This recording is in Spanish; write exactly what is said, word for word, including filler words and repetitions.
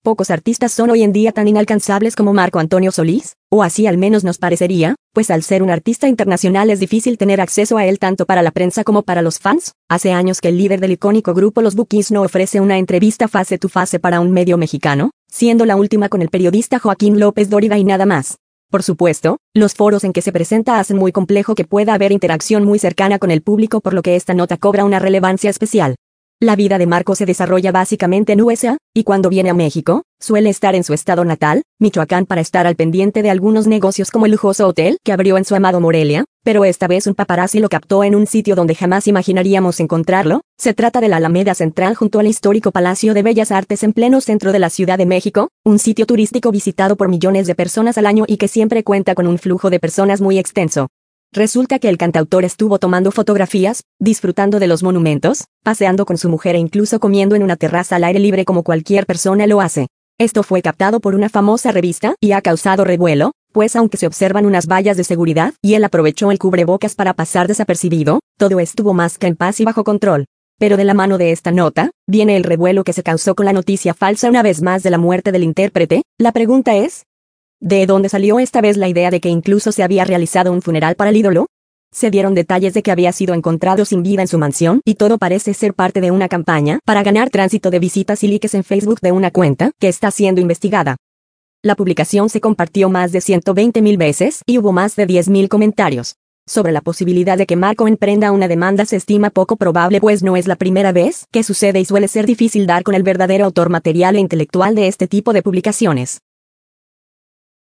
Pocos artistas son hoy en día tan inalcanzables como Marco Antonio Solís, o así al menos nos parecería, pues al ser un artista internacional es difícil tener acceso a él tanto para la prensa como para los fans. Hace años que el líder del icónico grupo Los Bukis no ofrece una entrevista face to face para un medio mexicano, siendo la última con el periodista Joaquín López Dóriga y nada más. Por supuesto, los foros en que se presenta hacen muy complejo que pueda haber interacción muy cercana con el público, por lo que esta nota cobra una relevancia especial. La vida de Marco se desarrolla básicamente en U S A, y cuando viene a México, suele estar en su estado natal, Michoacán, para estar al pendiente de algunos negocios como el lujoso hotel que abrió en su amado Morelia, pero esta vez un paparazzi lo captó en un sitio donde jamás imaginaríamos encontrarlo. Se trata de la Alameda Central junto al histórico Palacio de Bellas Artes en pleno centro de la Ciudad de México, un sitio turístico visitado por millones de personas al año y que siempre cuenta con un flujo de personas muy extenso. Resulta que el cantautor estuvo tomando fotografías, disfrutando de los monumentos, paseando con su mujer e incluso comiendo en una terraza al aire libre como cualquier persona lo hace. Esto fue captado por una famosa revista y ha causado revuelo, pues aunque se observan unas vallas de seguridad y él aprovechó el cubrebocas para pasar desapercibido, todo estuvo más que en paz y bajo control. Pero de la mano de esta nota, viene el revuelo que se causó con la noticia falsa una vez más de la muerte del intérprete. La pregunta es, ¿de dónde salió esta vez la idea de que incluso se había realizado un funeral para el ídolo? Se dieron detalles de que había sido encontrado sin vida en su mansión y todo parece ser parte de una campaña para ganar tránsito de visitas y likes en Facebook de una cuenta que está siendo investigada. La publicación se compartió más de ciento veinte mil veces y hubo más de diez mil comentarios. Sobre la posibilidad de que Marco emprenda una demanda se estima poco probable, pues no es la primera vez que sucede y suele ser difícil dar con el verdadero autor material e intelectual de este tipo de publicaciones.